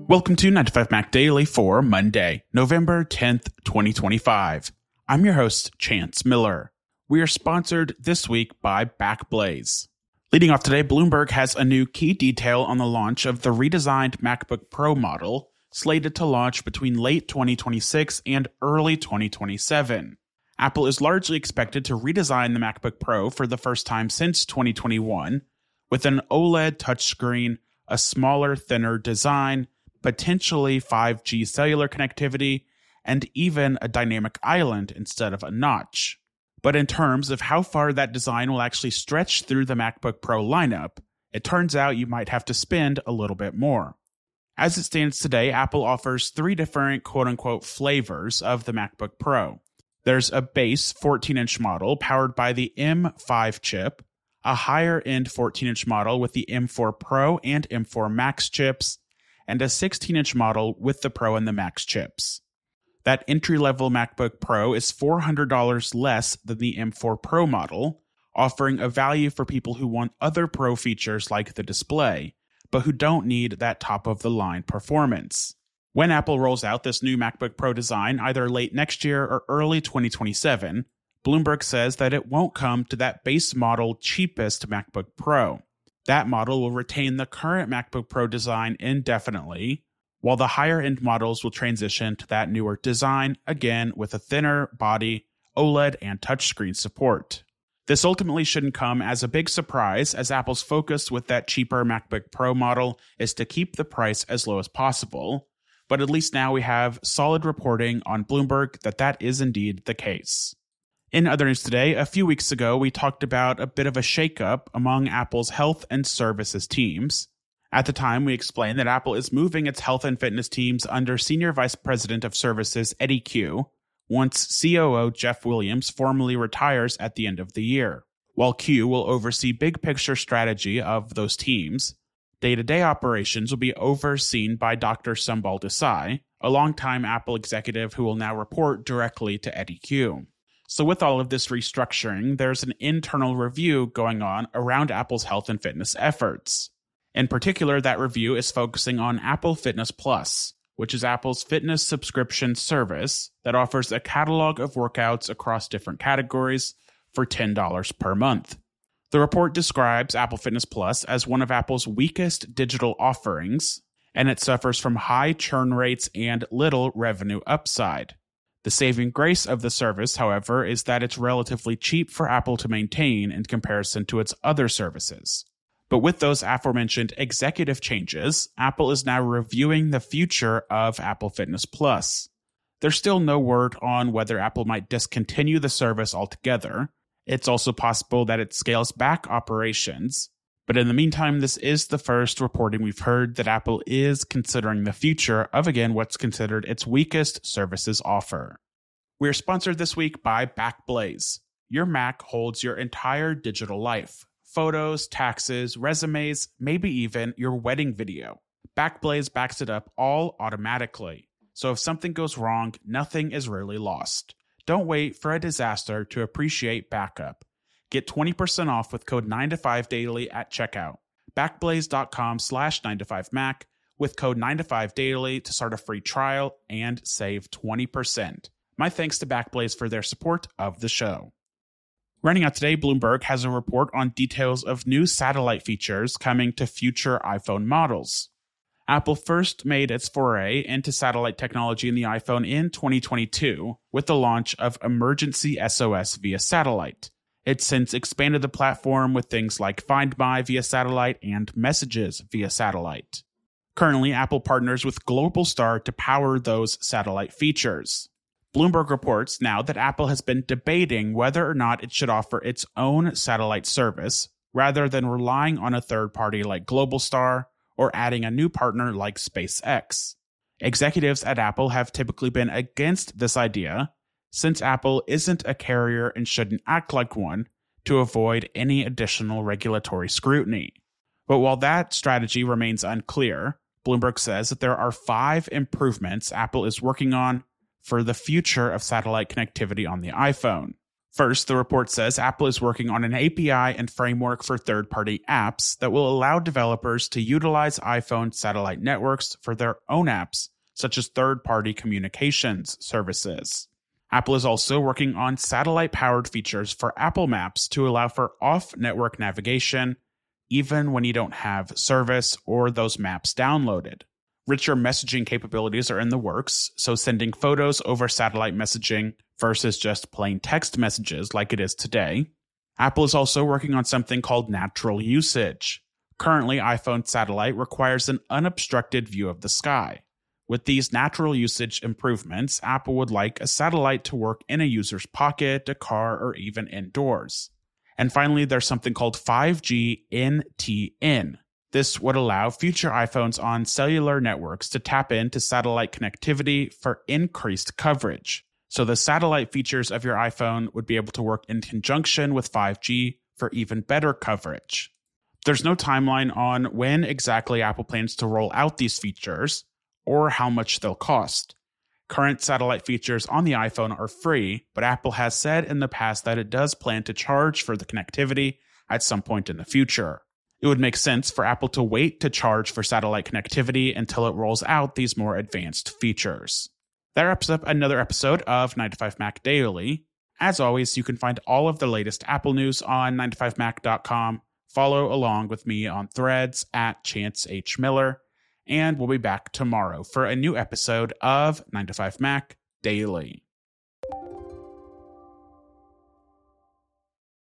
Welcome to 95 Mac Daily for Monday, November 10th, 2025. I'm your host, Chance Miller. We are sponsored this week by Backblaze. Leading off today, Bloomberg has a new key detail on the launch of the redesigned MacBook Pro model, slated to launch between late 2026 and early 2027. Apple is largely expected to redesign the MacBook Pro for the first time since 2021, with an OLED touchscreen, a smaller, thinner design, potentially 5G cellular connectivity, and even a dynamic island instead of a notch. But in terms of how far that design will actually stretch through the MacBook Pro lineup, it turns out you might have to spend a little bit more. As it stands today, Apple offers three different quote-unquote flavors of the MacBook Pro. There's a base 14-inch model powered by the M5 chip, a higher-end 14-inch model with the M4 Pro and M4 Max chips, and a 16-inch model with the Pro and the Max chips. That entry-level MacBook Pro is $400 less than the M4 Pro model, offering a value for people who want other Pro features like the display, but who don't need that top-of-the-line performance. When Apple rolls out this new MacBook Pro design either late next year or early 2027, Bloomberg says that it won't come to that base model cheapest MacBook Pro. That model will retain the current MacBook Pro design indefinitely, while the higher-end models will transition to that newer design, again with a thinner body, OLED, and touchscreen support. This ultimately shouldn't come as a big surprise, as Apple's focus with that cheaper MacBook Pro model is to keep the price as low as possible, but at least now we have solid reporting on Bloomberg that is indeed the case. In other news today, a few weeks ago, we talked about a bit of a shakeup among Apple's health and services teams. At the time, we explained that Apple is moving its health and fitness teams under Senior Vice President of Services Eddy Cue, once COO Jeff Williams formally retires at the end of the year. While Cue will oversee big-picture strategy of those teams, day-to-day operations will be overseen by Dr. Sumbal Desai, a longtime Apple executive who will now report directly to Eddy Cue. So with all of this restructuring, there's an internal review going on around Apple's health and fitness efforts. In particular, that review is focusing on Apple Fitness Plus, which is Apple's fitness subscription service that offers a catalog of workouts across different categories for $10 per month. The report describes Apple Fitness Plus as one of Apple's weakest digital offerings, and it suffers from high churn rates and little revenue upside. The saving grace of the service, however, is that it's relatively cheap for Apple to maintain in comparison to its other services. But with those aforementioned executive changes, Apple is now reviewing the future of Apple Fitness Plus. There's still no word on whether Apple might discontinue the service altogether. It's also possible that it scales back operations. But in the meantime, this is the first reporting we've heard that Apple is considering the future of, again, what's considered its weakest services offer. We are sponsored this week by Backblaze. Your Mac holds your entire digital life. Photos, taxes, resumes, maybe even your wedding video. Backblaze backs it up all automatically. So if something goes wrong, nothing is really lost. Don't wait for a disaster to appreciate backup. Get 20% off with code 9to5daily at checkout. Backblaze.com/9to5Mac with code 9to5daily to start a free trial and save 20%. My thanks to Backblaze for their support of the show. Running out today, Bloomberg has a report on details of new satellite features coming to future iPhone models. Apple first made its foray into satellite technology in the iPhone in 2022 with the launch of Emergency SOS via satellite. It's since expanded the platform with things like Find My via satellite and Messages via satellite. Currently, Apple partners with Globalstar to power those satellite features. Bloomberg reports now that Apple has been debating whether or not it should offer its own satellite service, rather than relying on a third party like Globalstar or adding a new partner like SpaceX. Executives at Apple have typically been against this idea, since Apple isn't a carrier and shouldn't act like one, to avoid any additional regulatory scrutiny. But while that strategy remains unclear, Bloomberg says that there are 5 improvements Apple is working on for the future of satellite connectivity on the iPhone. First, the report says Apple is working on an API and framework for third-party apps that will allow developers to utilize iPhone satellite networks for their own apps, such as third-party communications services. Apple is also working on satellite-powered features for Apple Maps to allow for off-network navigation, even when you don't have service or those maps downloaded. Richer messaging capabilities are in the works, so sending photos over satellite messaging versus just plain text messages like it is today. Apple is also working on something called natural usage. Currently, iPhone satellite requires an unobstructed view of the sky. With these natural usage improvements, Apple would like a satellite to work in a user's pocket, a car, or even indoors. And finally, there's something called 5G NTN. This would allow future iPhones on cellular networks to tap into satellite connectivity for increased coverage. So the satellite features of your iPhone would be able to work in conjunction with 5G for even better coverage. There's no timeline on when exactly Apple plans to roll out these features or how much they'll cost. Current satellite features on the iPhone are free, but Apple has said in the past that it does plan to charge for the connectivity at some point in the future. It would make sense for Apple to wait to charge for satellite connectivity until it rolls out these more advanced features. That wraps up another episode of 9to5Mac Daily. As always, you can find all of the latest Apple news on 9to5mac.com. Follow along with me on Threads at Chance H. Miller, and we'll be back tomorrow for a new episode of 9to5Mac Daily.